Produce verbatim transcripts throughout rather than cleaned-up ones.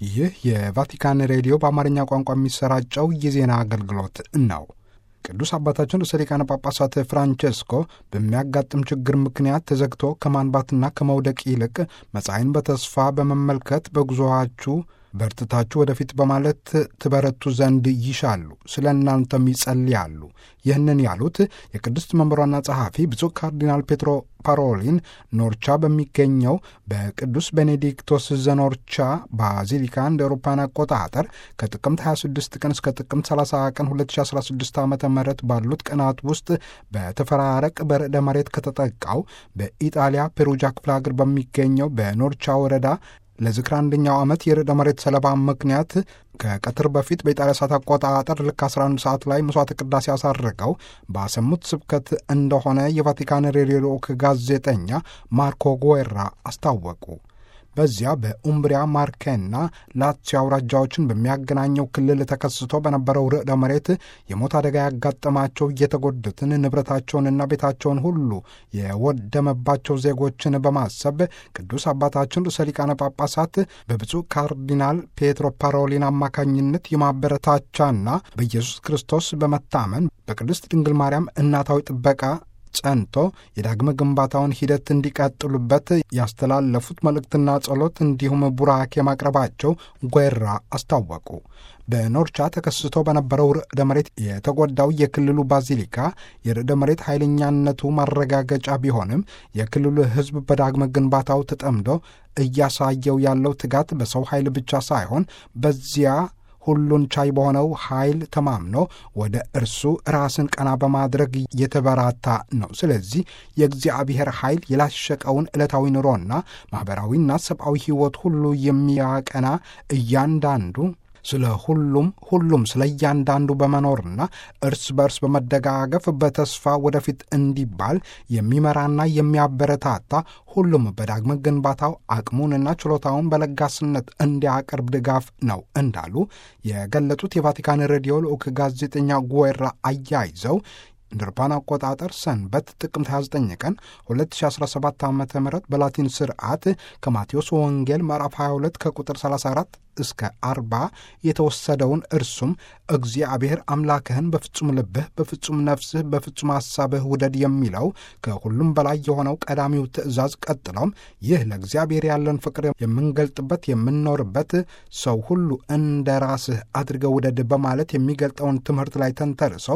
ይህ የቫቲካን ሬዲዮ በአማርኛ ቋንቋ የሚሰራጨው የዜና አገልግሎት ነው። ቅዱስ አባታችን ርዕሰ ሊቃነ ጳጳሳት ፍራንቼስኮ በሚያጋጥም ችግር ምክንያት ተዘግቶ ከማንባትና ከመውደቅ ይልቅ መጻኢን በተስፋ በመመልከት በጉዞአችሁ በርትታችሁ ወደፊት በማለት ትበረቱ ዘንድ ይሻሉ፣ ስለ እናንተም ይጸልያሉ። ይህንን ያሉት የቅድስት መንበሯና ጸሐፊ ብፁዕ ካርዲናል ፔትሮ ፓሮሊን ኖርቻ በሚገኘው በቅዱስ ቤኔዲክቶስ ዘኖርቻ ባዚሊካ እንደ አውሮፓውያን አቆጣጠር ከጥቅምት ሃያ ስድስት ቀን እስከ ጥቅምት ሰላሳ ቀን ሁለት ሺህ አስራ ስድስት ዓ ም ባሉት ቀናት ውስጥ በተፈራረቅ በርዕደ መሬት ከተጠቃው በኢጣሊያ ፔሩጃ ክፍለ ሀገር በሚገኘው በኖርቻ ወረዳ ለዝክር አንደኛው ዓመት የርዕደ መሬት ሰለባ ምክንያት ከቀትር በፊት በኢጣሊያ ሰዓት አቆጣጠር ልክ አስራ አንድ ሰዓት ላይ መስዋዕተ ቅዳሴ ያሳረገው ባሰሙት ስብከት እንደሆነ የቫቲካን ሬዲዮ ልዑክ ጋዜጠኛ ማርኮ ጎዌራ አስታወቁ። በዚያ በኡምብሪያ ማርኬና ላትሲዮ አውራጃዎችን በሚያገናኘው ክልል ተከስቶ በነበረው ርዕደ መሬት የሞት አደጋ ያጋጠማቸው የተጎዱትን ንብረታቸውንና ቤታቸውን ሁሉ የወደመባቸው ዜጎችን በማሰብ ቅዱስ አባታችን ርዕሰ ሊቃነ ጳጳሳት በብፁዕ ካርዲናል ፔትሮ ፓሮሊን አማካኝነት የማበረታቻና በኢየሱስ ክርስቶስ በመታመን በቅድስት ድንግል ማርያም እናታዊ ጥበቃ ጸንቶ የዳግመ ግንባታውን ሂደት እንዲቀጥሉበት ያስተላለፉት መልእክትና ጸሎት እንዲሁም ቡራኬ ማቅረባቸው ጎራ አስታወቁ። በኖርቻ ተከስቶ በነበረው ርዕደ መሬት የተጎዳው የክልሉ ባዚሊካ የርዕደ መሬት ኃይለኛነቱ ማረጋገጫ ቢሆንም የክልሉ ሕዝብ በዳግመ ግንባታው ተጠምዶ እያሳየው ያለው ትጋት በሰው ኃይል ብቻ ሳይሆን በዚያ ሁሉን ቻይ በሆነው ኃይል ተማምኖ ወደ እርሱ ራስን ቀና በማድረግ የተበራታ ነው። ስለዚህ የእግዚአብሔር ኃይል የላሸቀውን ዕለታዊ ኑሮና ማኅበራዊና ሰብአዊ ሕይወት ሁሉ የሚያቀና እያንዳንዱ ስለ ሁሉም ሁሉም ስለ እያንዳንዱ በመኖርና እርስ በርስ በመደጋገፍ በተስፋ ወደፊት እንዲባል የሚመራና የሚያበረታታ ሁሉም በዳግመ ግንባታው አቅሙንና ችሎታውን በለጋስነት እንዲያቀርብ ድጋፍ ነው እንዳሉ የገለጹት የቫቲካን ሬዲዮ ልዑክ ጋዜጠኛ ጎዌራ አያይዘው እንደ አውሮፓውያን አቆጣጠር ሰንበት ጥቅምት ሃያ ዘጠኝ ቀን ሁለት ሺህ አስራ ሰባት ዓ ም በላቲን ስርዓት ከማቴዎስ ወንጌል ምዕራፍ ሃያ ሁለት ከቁጥር ሰላሳ አራት እስከ አርባ የተወሰደውን እርሱም እግዚአብሔር አምላክህን በፍጹም ልብህ፣ በፍጹም ነፍስህ፣ በፍጹም ሐሳብህ ውደድ የሚለው ከሁሉም በላይ የሆነው ቀዳሚው ትእዛዝ፣ ቀጥሎም ይህ ለእግዚአብሔር ያለን ፍቅር የምንገልጥበት የምንኖርበት ሰው ሁሉ እንደ ራስህ አድርገህ ውደድ በማለት የሚገልጠውን ትምህርት ላይ ተንተርሰው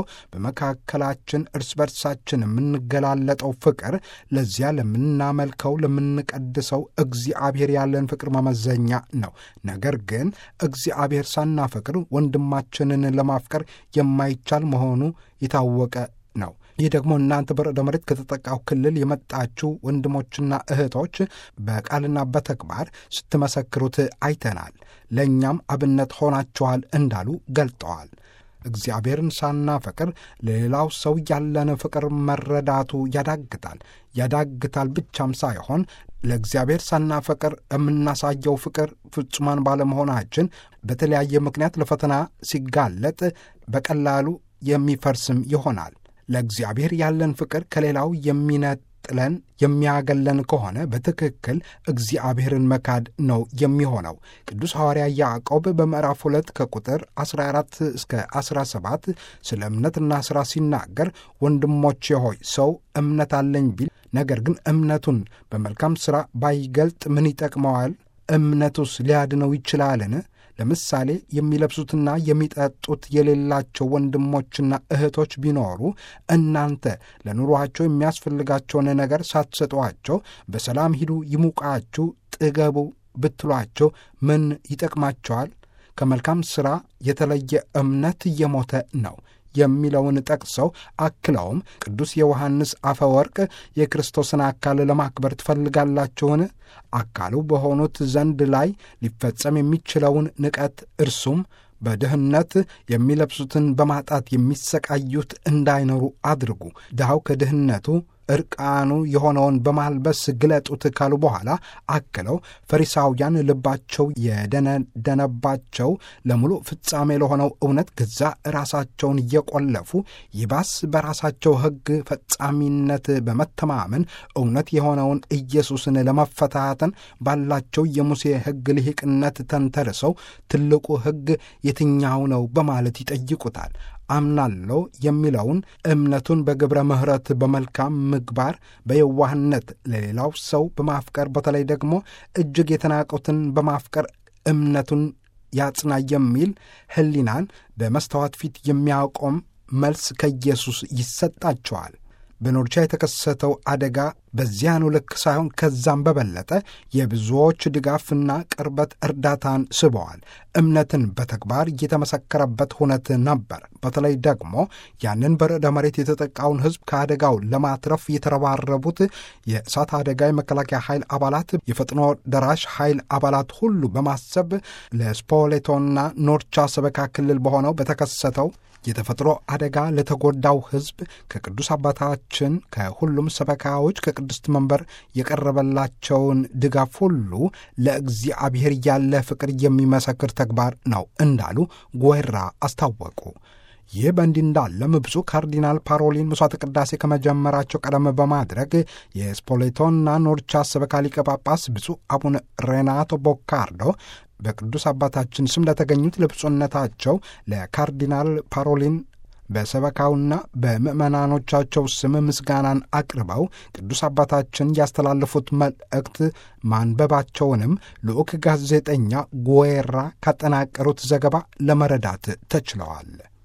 በመካከላችን እርስ በርሳችን የምንገላለጠው ፍቅር ለዚያ ለምናመልከው ለምንቀድሰው እግዚአብሔር ያለን ፍቅር መመዘኛ ነው። ነገር ግን እግዚአብሔር ሳናፈቅር ወንድማችንን ለማፍቀር የማይቻል መሆኑ የታወቀ ነው። ይህ ደግሞ እናንተ በርዕደ መሬት ከተጠቃው ክልል የመጣችሁ ወንድሞችና እህቶች በቃልና በተግባር ስትመሰክሩት አይተናል፣ ለእኛም አብነት ሆናችኋል እንዳሉ ገልጠዋል። እግዚአብሔርን ሳናፈቅር ለሌላው ሰው ያለን ፍቅር መረዳቱ ያዳግታል። ያዳግታል ብቻም ሳይሆን ለእግዚአብሔር ሳናፈቅር የምናሳየው ፍቅር ፍጹማን ባለመሆናችን በተለያየ ምክንያት ለፈተና ሲጋለጥ በቀላሉ የሚፈርስም ይሆናል። ለእግዚአብሔር ያለን ፍቅር ከሌላው የሚነጥለን የሚያገለን ከሆነ በትክክል እግዚአብሔርን መካድ ነው የሚሆነው። ቅዱስ ሐዋርያ ያዕቆብ በምዕራፍ ሁለት ከቁጥር አስራ አራት እስከ አስራ ሰባት ስለ እምነትና ሥራ ሲናገር ወንድሞቼ ሆይ ሰው እምነት አለኝ ቢል ነገር ግን እምነቱን በመልካም ሥራ ባይገልጥ ምን ይጠቅመዋል? እምነቱስ ሊያድነው ይችላልን? ለምሳሌ የሚለብሱትና የሚጠጡት የሌላቸው ወንድሞችና እህቶች ቢኖሩ እናንተ ለኑሯቸው የሚያስፈልጋቸውን ነገር ሳትሰጧቸው በሰላም ሂዱ፣ ይሙቃችሁ፣ ጥገቡ ብትሏቸው ምን ይጠቅማቸዋል? ከመልካም ሥራ የተለየ እምነት እየሞተ ነው የሚለውን ጠቅሰው አክለውም ቅዱስ ዮሐንስ አፈወርቅ የክርስቶስን አካል ለማክበር ትፈልጋላችሁን? አካሉ በሆኑት ዘንድ ላይ ሊፈጸም የሚችለውን ንቀት፣ እርሱም በድህነት የሚለብሱትን በማጣት የሚሰቃዩት እንዳይኖሩ አድርጉ። ድሃው ከድህነቱ እርቃኑ የሆነውን በማልበስ ግለጡት ካሉ በኋላ አክለው ፈሪሳውያን ልባቸው የደነደነባቸው ለሙሉ ፍጻሜ ለሆነው እውነት ገዛ ራሳቸውን እየቆለፉ ይባስ በራሳቸው ሕግ ፈጻሚነት በመተማመን እውነት የሆነውን ኢየሱስን ለመፈታተን ባላቸው የሙሴ ሕግ ልሂቅነት ተንተርሰው ትልቁ ሕግ የትኛው ነው በማለት ይጠይቁታል። አምናለሁ የሚለውን እምነቱን በግብረ ምሕረት፣ በመልካም ምግባር፣ በየዋህነት ለሌላው ሰው በማፍቀር በተለይ ደግሞ እጅግ የተናቁትን በማፍቀር እምነቱን ያጽና የሚል ሕሊናን በመስተዋት ፊት የሚያቆም መልስ ከኢየሱስ ይሰጣቸዋል። በኖርቻ የተከሰተው አደጋ በዚያኑ ልክ ሳይሆን ከዛም በበለጠ የብዙዎች ድጋፍና ቅርበት እርዳታን ስበዋል። እምነትን በተግባር እየተመሰከረበት ሁነት ነበር። በተለይ ደግሞ ያንን በርዕደ መሬት የተጠቃውን ሕዝብ ከአደጋው ለማትረፍ የተረባረቡት የእሳት አደጋ የመከላከያ ኃይል አባላት፣ የፈጥኖ ደራሽ ኃይል አባላት ሁሉ በማሰብ ለስፖሌቶና ኖርቻ ሰበካ ክልል በሆነው በተከሰተው የተፈጥሮ አደጋ ለተጎዳው ሕዝብ ከቅዱስ አባታችን ከሁሉም ሰበካዎች ከቅድስት መንበር የቀረበላቸውን ድጋፍ ሁሉ ለእግዚአብሔር ያለ ፍቅር የሚመሰክር ተግባር ነው እንዳሉ ጉዌራ አስታወቁ። ይህ በእንዲህ እንዳለም ብፁዕ ካርዲናል ፓሮሊን ምሥዋዕተ ቅዳሴ ከመጀመራቸው ቀደም በማድረግ የስፖሌቶና ኖርቻ ሰበካ ሊቀ ጳጳስ ብፁዕ አቡነ ሬናቶ ቦካርዶ በቅዱስ አባታችን ስም ለተገኙት ለብፁዕነታቸው ለካርዲናል ፓሮሊን በሰበካውና በምዕመናኖቻቸው ስም ምስጋናን አቅርበው ቅዱስ አባታችን ያስተላለፉት መልእክት ማንበባቸውንም ልዑክ ጋዜጠኛ ጉዌራ ካጠናቀሩት ዘገባ ለመረዳት ተችለዋል።